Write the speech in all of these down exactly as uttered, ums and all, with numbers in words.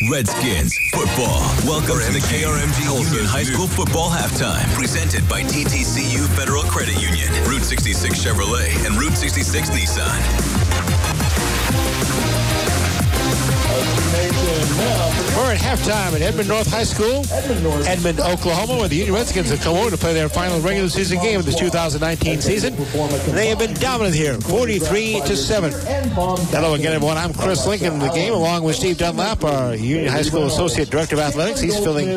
Redskins football. Welcome to the K R M G Union High School Football Halftime. Presented by T T C U Federal Credit Union, Route sixty-six Chevrolet, and Route sixty-six Nissan. We're at halftime at Edmond North High School, Edmond, Oklahoma, where the Union Redskins have come over to play their final regular season game of this two thousand nineteen season. They have been dominant here, forty-three to seven. Hello again, everyone. I'm Chris Lincoln in the game, along with Steve Dunlap, our Union High School Associate Director of Athletics. He's filling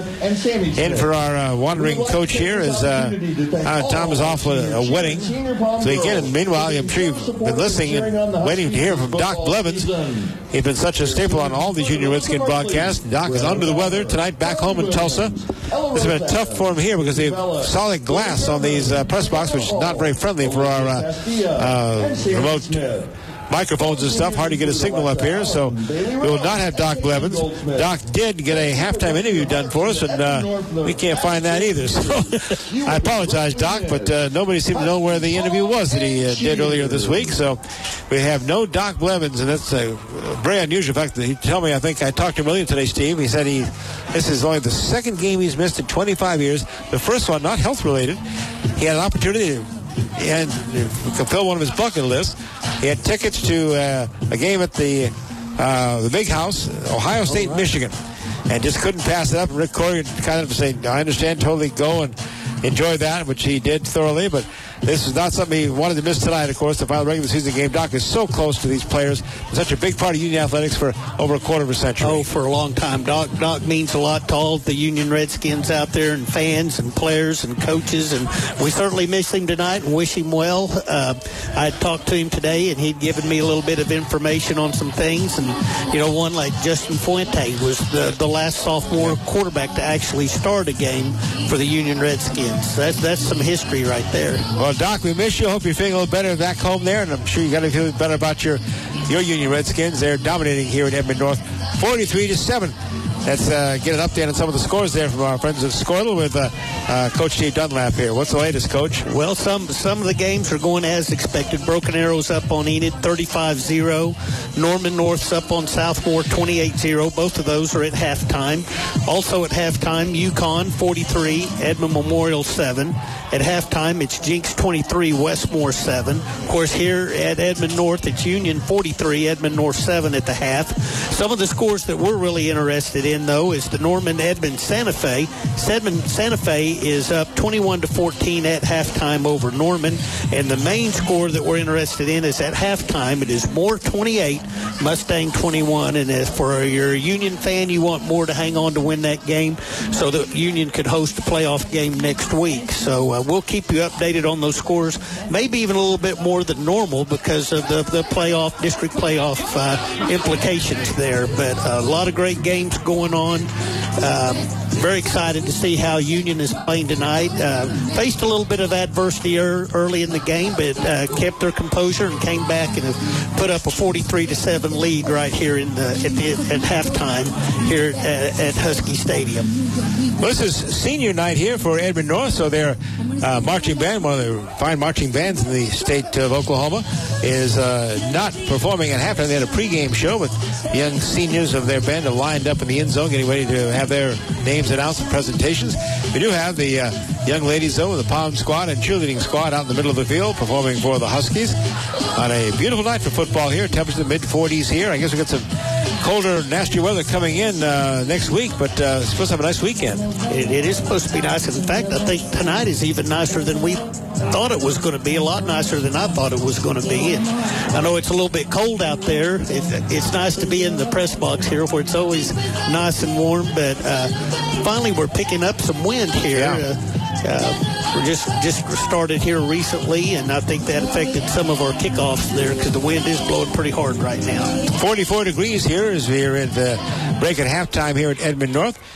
in for our uh, wandering coach here as uh, uh, Tom is off with a wedding. So again, meanwhile, I'm sure you've been listening and waiting to hear from Doc Blevins. He's been such a staple on all these Union Redskin broadcasts. Doc is under the weather tonight back home in Tulsa. It's been tough for him here because they have solid glass on these uh, press box, which is not very friendly for our uh, uh, remote microphones and stuff. Hard to get a signal up here, so we will not have Doc Blevins. Doc did get a halftime interview done for us, and uh, we can't find that either. So I apologize, Doc, but uh, nobody seemed to know where the interview was that he uh, did earlier this week. So we have no Doc Blevins, and that's a very unusual fact. That he told me, I think I talked to him earlier today, Steve. He said he this is only the second game he's missed in twenty-five years. The first one, not health-related. He had an opportunity to and fulfill one of his bucket lists. He had tickets to uh, a game at the uh, the Big House, Ohio State, Michigan, and just couldn't pass it up. And Rick Corey kind of said, I understand, totally go and enjoy that, which he did thoroughly, but this is not something he wanted to miss tonight, of course, the final regular season game. Doc is so close to these players. Such a big part of Union athletics for over a quarter of a century. Oh, for a long time. Doc Doc means a lot to all the Union Redskins out there, and fans and players and coaches, and we certainly miss him tonight and wish him well. Uh, I talked to him today, and he'd given me a little bit of information on some things, and, you know, one like Justin Fuente was the, the last sophomore quarterback to actually start a game for the Union Redskins. That's, that's some history right there. Well, Doc, we miss you. Hope you're feeling a little better back home there, and I'm sure you got to feel better about your your Union Redskins. They're dominating here in Edmond North, forty-three to seven. Let's uh, get an update on some of the scores there from our friends at Scoil with uh, uh, Coach Steve Dunlap here. What's the latest, Coach? Well, some some of the games are going as expected. Broken Arrow's up on Enid, thirty-five zero. Norman North's up on Southmore, twenty-eight zero. Both of those are at halftime. Also at halftime, Yukon, forty-three. Edmond Memorial, seven. At halftime, it's Jinx, twenty-three. Westmore, seven. Of course, here at Edmond North, it's Union, forty-three. Edmond North, seven at the half. Some of the scores that we're really interested in, though, is the Norman Edmond Santa Fe. Edmond Santa Fe is up twenty-one to fourteen at halftime over Norman. And the main score that we're interested in is at halftime. It is Moore twenty-eight, Mustang twenty-one. And as for your Union fan, you want Moore to hang on to win that game so that Union could host a playoff game next week. So uh, we'll keep you updated on those scores, maybe even a little bit more than normal because of the, the playoff, district playoff uh, implications there. But a lot of great games going on. Um, very excited to see how Union is playing tonight. Uh, faced a little bit of adversity er, early in the game, but uh, kept their composure and came back and have put up a forty-three to seven lead right here in the, at, the, at halftime here at, at Husky Stadium. Well, this is senior night here for Edmond North, so their uh, marching band, one of the fine marching bands in the state of Oklahoma, is uh, not performing at halftime. They had a pregame show with young seniors of their band lined up in the end zone, getting ready to have their names announced and presentations. We do have the uh, young ladies, though, the Palm Squad and cheerleading squad out in the middle of the field performing for the Huskies on a beautiful night for football here. Temperatures in the mid forties here. I guess we got some colder, nastier weather coming in uh, next week, but uh, it's supposed to have a nice weekend. It, it is supposed to be nice. In fact, I think tonight is even nicer than we thought it was going to be, a lot nicer than I thought it was going to be. And I know it's a little bit cold out there. It, it's nice to be in the press box here where it's always nice and warm, but uh, finally we're picking up some wind here. Yeah. Uh, uh, we're just, just started here recently, and I think that affected some of our kickoffs there because the wind is blowing pretty hard right now. forty-four degrees here as we're at the break at halftime here at Edmond North.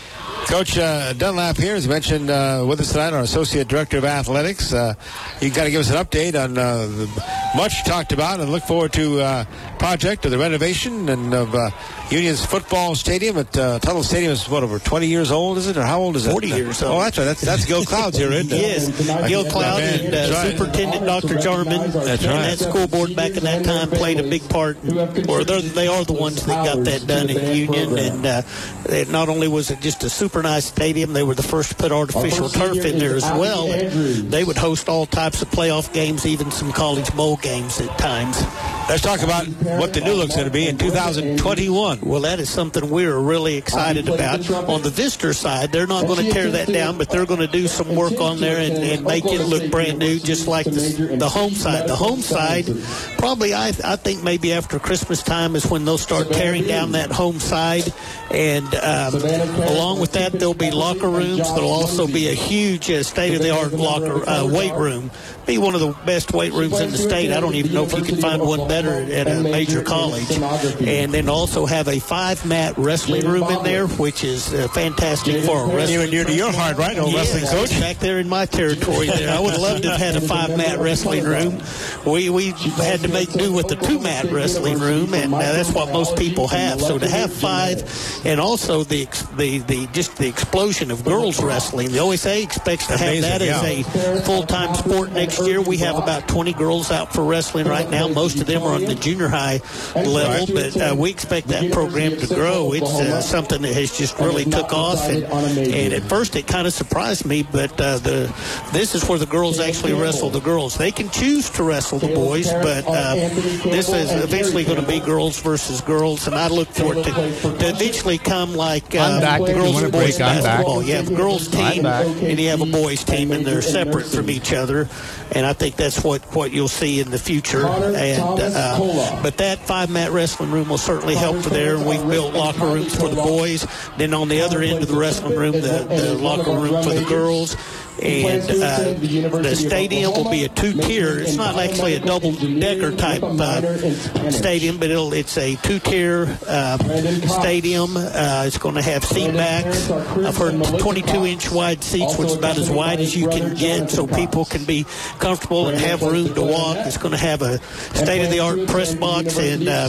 Coach uh, Dunlap here, as mentioned uh, with us tonight, our Associate Director of Athletics. Uh, you got to give us an update on uh, the much talked about, and look forward to uh, project of the renovation and of uh, Union's football stadium at uh, Tuttle Stadium. Is what, over twenty years old, is it, or how old is it? forty years old. Oh, that's right. That's, that's Gil Cloud's here, isn't it? Yes, Gil Cloud and uh, right. Superintendent Doctor Jarman. That's and right. that school board back in that time played a big part, or they are the ones that got that done at Union. And uh, it not only was it just a super nice stadium, they were the first to put artificial turf in there as well. And they would host all types of playoff games, even some college bowl games at times. Let's talk about what the new look's going to be in two thousand twenty-one. Well, that is something we're really excited about. On the visitor side, they're not going to tear that down, but they're going to do some work on there and, and make it look brand new, just like the, the home side. The home side, probably I, I think maybe after Christmas time is when they'll start tearing down that home side. And um, along with that, there'll be locker rooms. There'll also be a huge uh, state-of-the-art locker uh, weight room. Be one of the best weight rooms in the state. I don't even know if you can find one better at a major college. And then also have a five-mat wrestling room in there, which is uh, fantastic for a wrestling. Near, near to your heart, right, old yes, wrestling coach? Back there in my territory there. I would love to have had a five-mat wrestling room. We we had to make do with the two-mat wrestling room, and uh, that's what most people have. So to have five, and also the the the just the explosion of girls wrestling. The O S A expects to have Amazing, that yeah. as a full-time sport next year. We have about twenty girls out for wrestling right now. Most of them are on the junior high level, but uh, we expect that program to grow. It's uh, something that has just really took off, and, and at first it kind of surprised me, but uh, the this is where the girls actually wrestle the girls. They can choose to wrestle the boys, but uh, this is eventually going to be girls versus girls, and I look for it to, to eventually come like uh, girls and boys basketball. You have a girls team and you have a boys team, and they're separate from each other. And I think that's what, what you'll see in the future. And uh, but that five-mat wrestling room will certainly help for there. We've built locker rooms for the boys. Then on the other end of the wrestling room, the, the locker room for the girls. And uh, the stadium will be a two-tier. It's not actually a double-decker type uh, stadium, but it'll, it's a two-tier uh, stadium. Uh, it's going to have seat backs. I've heard twenty-two inch wide seats, which is about as wide as you can get, so people can be comfortable and have room to walk. It's going to have a state-of-the-art press box, and uh,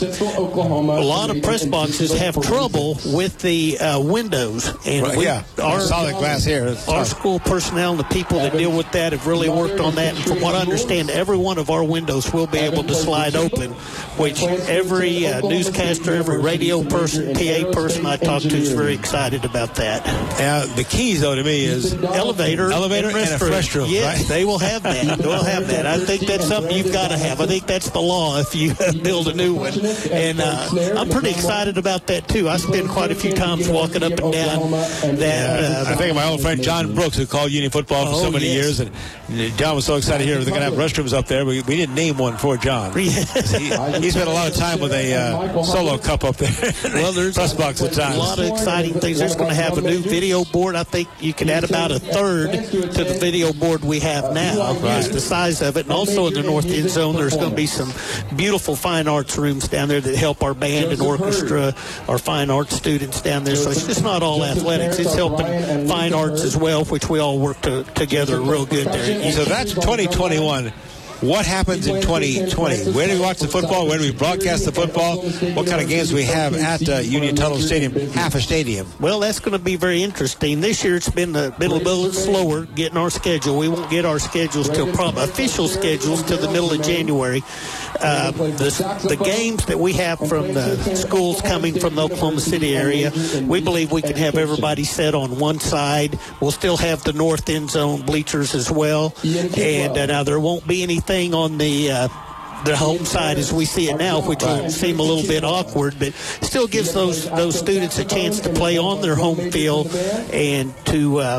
a lot of press boxes have trouble with the uh, windows. And Right, we, yeah, our solid glass here. It's Our tough. school personnel and the people that deal with that have really worked on that. And from what I understand, every one of our windows will be able to slide open, which every uh, newscaster, every radio person, P A person I talk to is very excited about that. Uh, the keys, though, to me is Elevator, elevator and, and a fresh room. Yes, right? they will have that. They'll have that. I think that's something you've got to have. I think that's the law if you build a new one. And uh, I'm pretty excited about that, too. I spend quite a few times walking up and down that. Uh, I think of my old friend John Brooks, who called Union football for Oh, so many yes. years, and John was so excited here. They're going to have restrooms up there. We, we didn't name one for John. he, he spent a lot of time with a uh, solo cup up there. Well, there's press box at times. a lot of exciting things. There's going to have a new video board. I think you can add about a third to the video board we have now. Right. The size of it. And also in the north end zone, there's going to be some beautiful fine arts rooms down there that help our band and orchestra, our fine arts students down there. So it's just not all athletics. It's helping fine arts as well, which we all work to, together real good there. So that's twenty twenty-one. What happens in twenty twenty? Where do we watch the football? Where do we broadcast the football? What kind of games do we have at uh, Union Tuttle Stadium, half a stadium? Well, that's going to be very interesting. This year it's been a, been a little slower getting our schedule. We won't get our schedules till probably official schedules till the middle of January. Uh, the, the games that we have from the schools coming from the Oklahoma City area, we believe we can have everybody set on one side. We'll still have the north end zone bleachers as well. And uh, now there won't be anything on the uh, the home side as we see it now, which will seem a little bit awkward, but still gives those those students a chance to play on their home field and to um,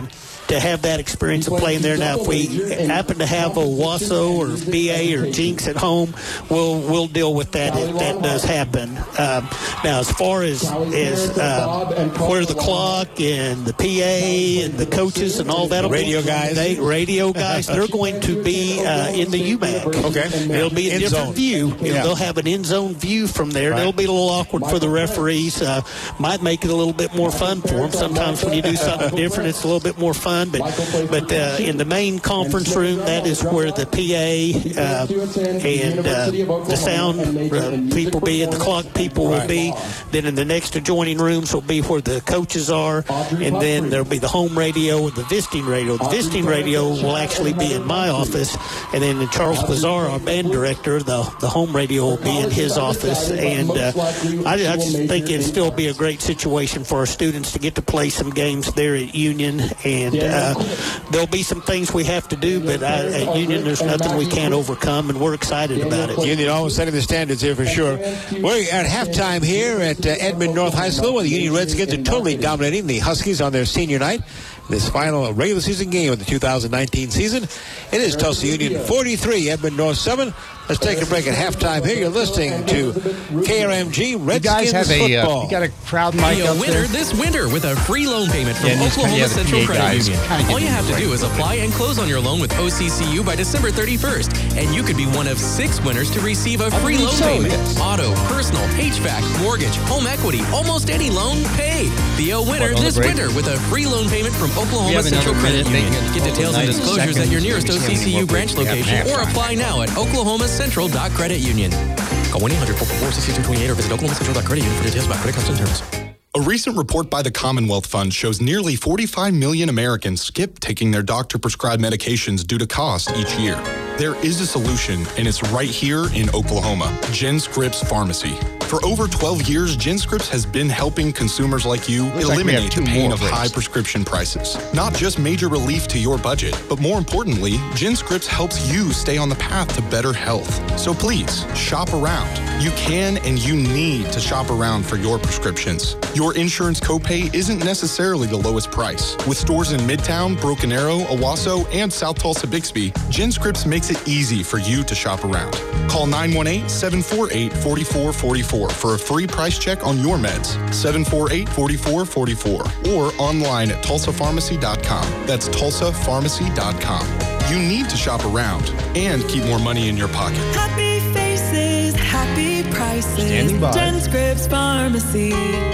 to have that experience of playing there. Now, if we happen to have Owasso or B A or Jinx at home, we'll we'll deal with that if that does happen. Um, now, as far as, as uh, where the clock and the P A and the coaches and all that, radio guys, they, radio guys, they're going to be uh, in the U MAC. Okay, it'll be a in different zone. view. Yeah. They'll have an in zone view from there. Right. It'll be a little awkward for the referees. Uh, might make it a little bit more fun for them. Sometimes when you do something different, it's a little bit more fun. But but uh, in the main conference room, that is where the P A uh, and uh, the sound uh, people be and the clock people will be. Then in the next adjoining rooms will be where the coaches are, and then there'll be the home radio and the visiting radio. The visiting radio will actually be in my office, and then in Charles Bazaar, our band director, the the home radio will be in his office. And uh, I, I just think it'll still be a great situation for our students to get to play some games there at Union. And uh, there'll be some things we have to do, but I, at Union, there's nothing we can't overcome, and we're excited about it. Union always setting the standards here for sure. We're at halftime here at uh, Edmond North High School, where the Union Redskins are totally dominating the Huskies on their senior night. This final regular season game of the two thousand nineteen season. It is Tulsa Union forty-three, Edmond North seven. Let's take a break at halftime here. You're listening to K R M G Redskins you guys have a, football. Uh, you got a crowd mic Be a up winner there? this winter with a free loan payment from Yeah, and Oklahoma yeah, the Central P A Credit guys Union. kinda All give you me have a to break. do is apply and close on your loan with O C C U by December thirty-first, and you could be one of six winners to receive a free believe loan so, payment. yes. Auto, personal, H V A C, mortgage, home equity, almost any loan paid. Be a winner What, on the this break? winter with a free loan payment from We Oklahoma have Central another Credit minute, Union. make it Get details and ninety disclosures at your nearest O C C U seconds. branch We have location, or halftime. apply now at oklahoma central dot credit union. Call one eight hundred four four four six two two eight or visit oklahoma central dot credit union for details about credit cards and terms. A recent report by the Commonwealth Fund shows nearly forty-five million Americans skip taking their doctor-prescribed medications due to cost each year. There is a solution, and it's right here in Oklahoma, GenScripts Pharmacy. For over twelve years, GenScripts has been helping consumers like you Looks like we have eliminate two the pain more of breaks. high prescription prices. Not just major relief to your budget, but more importantly, GenScripts helps you stay on the path to better health. So please, shop around. You can and you need to shop around for your prescriptions. Your insurance copay isn't necessarily the lowest price. With stores in Midtown, Broken Arrow, Owasso, and South Tulsa Bixby, GenScripts makes it easy for you to shop around. Call nine one eight, seven four eight, four four four four for a free price check on your meds. seven four eight, four four four four or online at tulsa pharmacy dot com. That's tulsa pharmacy dot com. You need to shop around and keep more money in your pocket. Happy faces, happy prices. Standing by. GenScripts Pharmacy.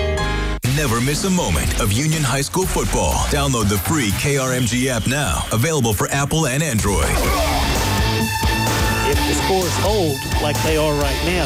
Never miss a moment of Union High School football. Download the free K R M G app now. Available for Apple and Android. If the scores hold like they are right now,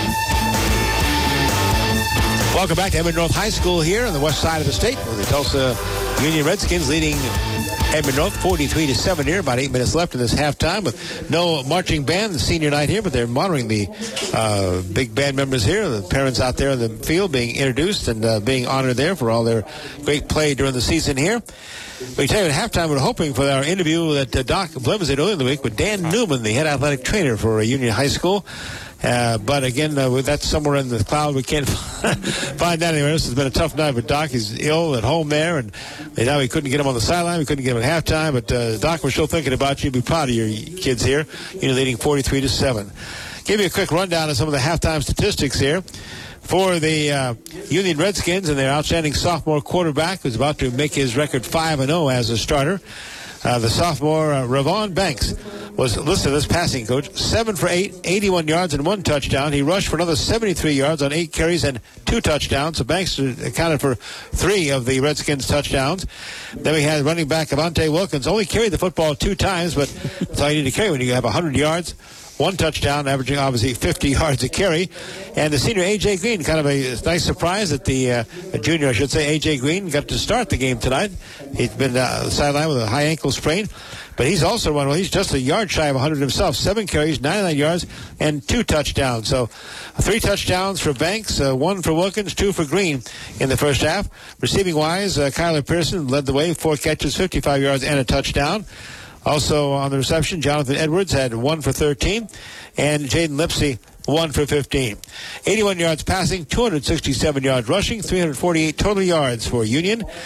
Welcome back to Edmond North High School here on the west side of the state, with the Tulsa Union Redskins leading Edmond North forty-three to seven here. About eight minutes left in this halftime with no marching band, the senior night here, but they're monitoring the uh, big band members here, the parents out there in the field being introduced and uh, being honored there for all their great play during the season here. We tell you at halftime, we're hoping for our interview that uh, Doc Blevins did earlier in the week with Dan Newman, the head athletic trainer for uh, Union High School. Uh, but again, uh, that's somewhere in the cloud. We can't find that anywhere. This has been a tough night for Doc. He's ill at home there, and now we couldn't get him on the sideline. We couldn't get him at halftime. But uh, Doc, we're still thinking about you. Be proud of your kids here. You're leading forty-three to seven. Give you a quick rundown of some of the halftime statistics here for the uh, Union Redskins and their outstanding sophomore quarterback, who's about to make his record five and oh as a starter. Uh, the sophomore, uh, Ravon Banks, was listed as passing coach. Seven for eight, eighty-one yards and one touchdown. He rushed for another seventy-three yards on eight carries and two touchdowns. So Banks accounted for three of the Redskins' touchdowns. Then we had running back Avante Wilkins. Only carried the football two times, but that's all you need to carry when you have one hundred yards. One touchdown, averaging obviously fifty yards a carry. And the senior A J Green, kind of a nice surprise that the uh, junior, I should say, A J Green got to start the game tonight. He's been uh, sidelined with a high ankle sprain. But he's also run well. He's just a yard shy of one hundred himself. Seven carries, ninety-nine yards, and two touchdowns. So three touchdowns for Banks, uh, one for Wilkins, two for Green in the first half. Receiving-wise, uh, Kyler Pearson led the way, four catches, fifty-five yards, and a touchdown. Also on the reception, Jonathan Edwards had one for thirteen, and Jaden Lipsey one for fifteen. eighty-one yards passing, two hundred sixty-seven yards rushing, three hundred forty-eight total yards for Union.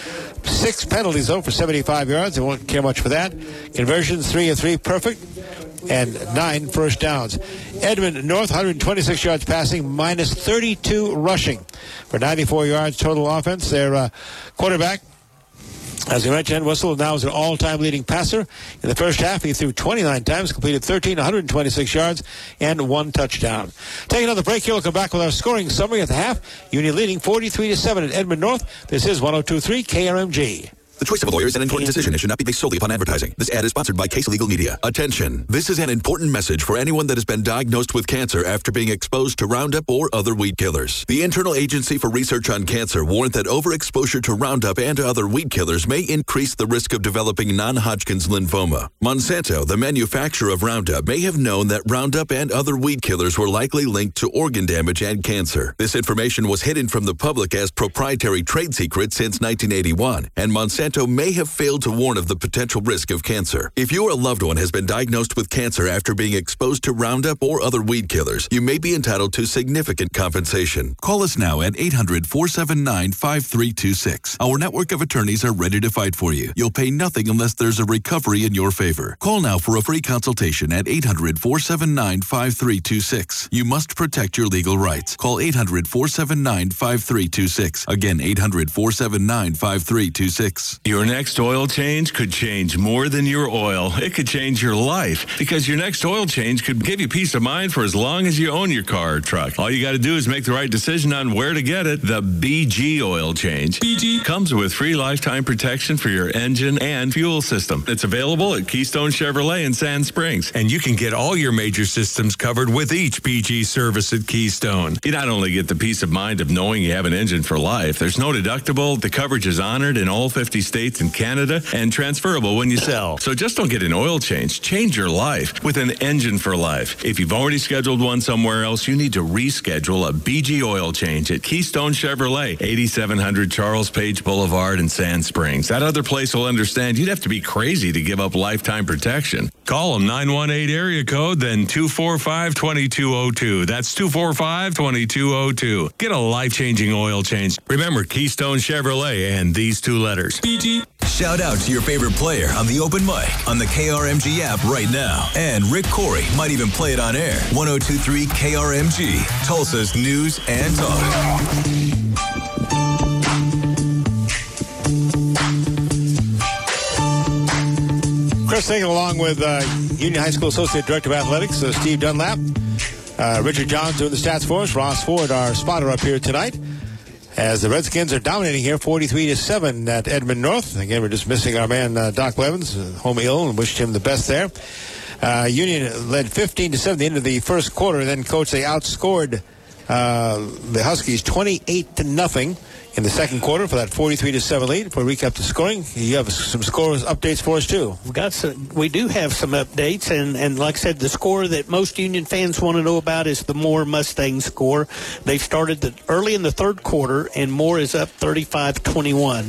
Six penalties, though, for seventy-five yards. They won't care much for that. Conversions, three of three, perfect. And nine first downs. Edmond North, one hundred twenty-six yards passing, minus thirty-two rushing for ninety-four yards total offense. Their uh, quarterback, as we mentioned, Whistle now is an all-time leading passer. In the first half, he threw twenty-nine times, completed thirteen, one hundred twenty-six yards, and one touchdown. Take another break here. We'll come back with our scoring summary at the half. Union leading forty-three to seven at Edmond North. This is one oh two point three K R M G. The choice of a lawyer is an important decision and should not be based solely upon advertising. This ad is sponsored by Case Legal Media. Attention. This is an important message for anyone that has been diagnosed with cancer after being exposed to Roundup or other weed killers. The Internal Agency for Research on Cancer warned that overexposure to Roundup and other weed killers may increase the risk of developing non-Hodgkin's lymphoma. Monsanto, the manufacturer of Roundup, may have known that Roundup and other weed killers were likely linked to organ damage and cancer. This information was hidden from the public as proprietary trade secret since nineteen eighty-one, and Monsanto may have failed to warn of the potential risk of cancer. If you or a loved one has been diagnosed with cancer after being exposed to Roundup or other weed killers, you may be entitled to significant compensation. Call us now at eight hundred, four seven nine, five three two six. Our network of attorneys are ready to fight for you. You'll pay nothing unless there's a recovery in your favor. Call now for a free consultation at eight hundred, four seven nine, five three two six. You must protect your legal rights. Call eight hundred, four seven nine, five three two six. Again, eight hundred, four seven nine, five three two six. Your next oil change could change more than your oil. It could change your life, because your next oil change could give you peace of mind for as long as you own your car or truck. All you got to do is make the right decision on where to get it. The B G oil change. B G comes with free lifetime protection for your engine and fuel system. It's available at Keystone Chevrolet in Sand Springs, and you can get all your major systems covered with each B G service at Keystone. You not only get the peace of mind of knowing you have an engine for life, there's no deductible, the coverage is honored in all fifty states and Canada, and transferable when you sell. So just don't get an oil change. Change your life with an engine for life. If you've already scheduled one somewhere else, you need to reschedule a B G oil change at Keystone Chevrolet, eighty-seven hundred Charles Page Boulevard in Sand Springs. That other place will understand you'd have to be crazy to give up lifetime protection. Call them nine one eight area code, then two four five, two two zero two. That's two four five, two two zero two. Get a life-changing oil change. Remember Keystone Chevrolet and these two letters. B G. Shout out to your favorite player on the open mic on the K R M G app right now. And Rick Corey might even play it on air. one oh two point three K R M G, Tulsa's news and talk. Chris Singh, along with uh, Union High School Associate Director of Athletics, uh, Steve Dunlap. Uh, Richard Johns doing the stats for us. Ross Ford, our spotter up here tonight. As the Redskins are dominating here, forty-three to seven at Edmond North. Again, we're just missing our man, uh, Doc Levens, uh, home ill, and wished him the best there. Uh, Union led fifteen to seven at the end of the first quarter. Then, Coach, they outscored uh, the Huskies twenty-eight to nothing in the second quarter for that forty-three to seven lead. Before we recap the scoring, you have some scores updates for us, too. We've got some, we do have some updates, and, and like I said, the score that most Union fans want to know about is the Moore Mustang score. They started the, early in the third quarter, and Moore is up thirty-five twenty-one.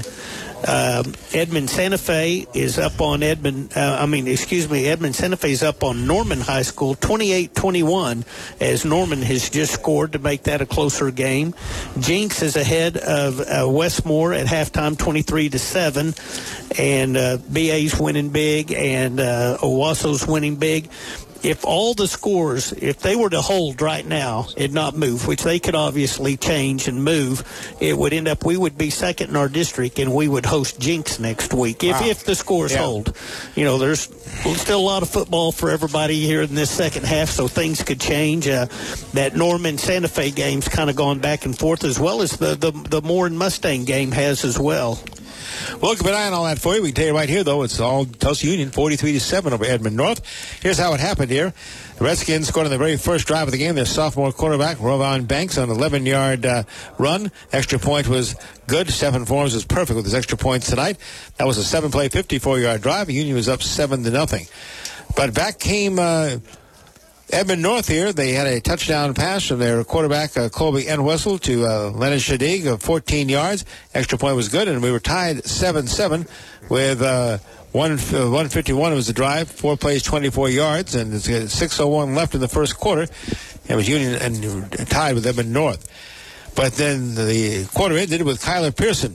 Um, Edmond Santa Fe is up on Edmond, uh, I mean, excuse me, Edmond Santa Fe is up on Norman High School twenty-eight twenty-one, as Norman has just scored to make that a closer game. Jinx is ahead of uh, Westmore at halftime twenty-three to seven, and uh, B A's winning big, and uh, Owasso's winning big. If all the scores, if they were to hold right now and not move, which they could obviously change and move, it would end up, we would be second in our district, and we would host Jinx next week. If, wow. if the scores yeah. hold. You know, there's still a lot of football for everybody here in this second half, so things could change. Uh, that Norman Santa Fe game's kind of gone back and forth, as well as the, the, the Moore and Mustang game has as well. We'll keep an eye on all that for you. We can tell you right here, though, it's all Tulsa Union, forty-three to seven over Edmond North. Here's how it happened here. The Redskins scored on the very first drive of the game. Their sophomore quarterback, Rovon Banks, on an eleven-yard uh, run. Extra point was good. Stephen Forms was perfect with his extra points tonight. That was a seven-play, fifty-four-yard drive. The Union was up seven to nothing. But back came uh, Edmond North here. They had a touchdown pass from their quarterback, uh, Colby Entwistle, to uh, Lennon Shadig of fourteen yards. Extra point was good, and we were tied seven seven with uh, one, uh, one fifty-one was the drive. Four plays, twenty-four yards, and it's six oh one left in the first quarter. It was Union and tied with Edmond North. But then the quarter ended with Kyler Pearson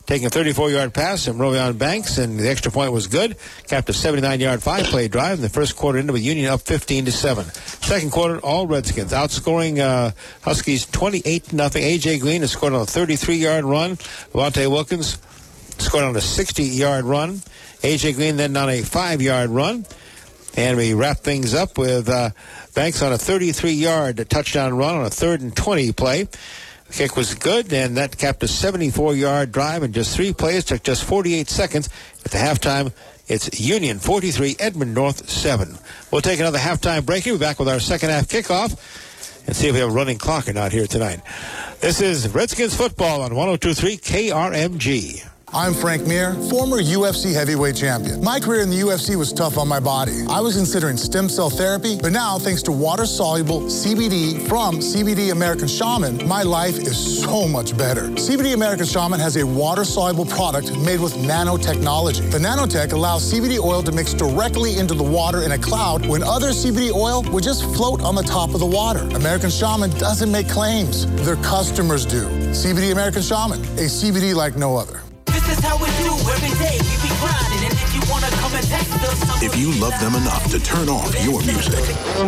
taking a thirty-four-yard pass from Rovion Banks, and the extra point was good. Capped a seventy-nine-yard five-play drive in the first quarter, into with Union up fifteen to seven. Second quarter, all Redskins outscoring uh, Huskies twenty-eight to nothing. A J Green has scored on a thirty-three-yard run. Levante Wilkins scored on a sixty-yard run. A J Green then on a five-yard run. And we wrap things up with uh, Banks on a thirty-three-yard touchdown run on a third and twenty play. The kick was good, and that capped a seventy-four-yard drive in just three plays. Took just forty-eight seconds. At the halftime, it's Union forty-three, Edmond North seven. We'll take another halftime break here. We're back with our second half kickoff and see if we have a running clock or not here tonight. This is Redskins football on one oh two point three K R M G. I'm Frank Mir, former U F C heavyweight champion. My career in the U F C was tough on my body. I was considering stem cell therapy, but now, thanks to water-soluble C B D from C B D American Shaman, my life is so much better. C B D American Shaman has a water-soluble product made with nanotechnology. The nanotech allows C B D oil to mix directly into the water in a cloud when other C B D oil would just float on the top of the water. American Shaman doesn't make claims. Their customers do. C B D American Shaman, a C B D like no other. This is how we do every day. We be grinding, and if you wanna come and test us, if you love them enough to turn off your music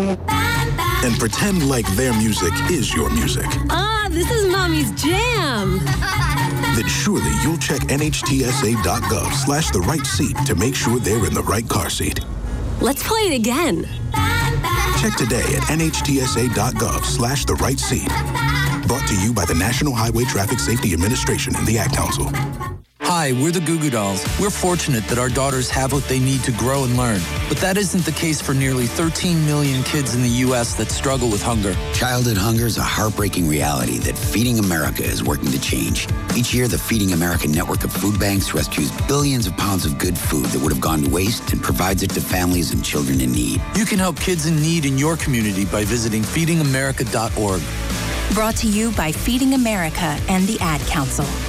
and pretend like their music is your music, ah, this is Mommy's jam. then surely you'll check N H T S A dot gov slash the right seat to make sure they're in the right car seat. Let's play it again. Check today at N H T S A dot gov slash the right seat. Brought to you by the National Highway Traffic Safety Administration and the Ad Council. Hi, we're the Goo Goo Dolls. We're fortunate that our daughters have what they need to grow and learn. But that isn't the case for nearly thirteen million kids in the U S that struggle with hunger. Childhood hunger is a heartbreaking reality that Feeding America is working to change. Each year, the Feeding America network of food banks rescues billions of pounds of good food that would have gone to waste and provides it to families and children in need. You can help kids in need in your community by visiting feeding america dot org. Brought to you by Feeding America and the Ad Council.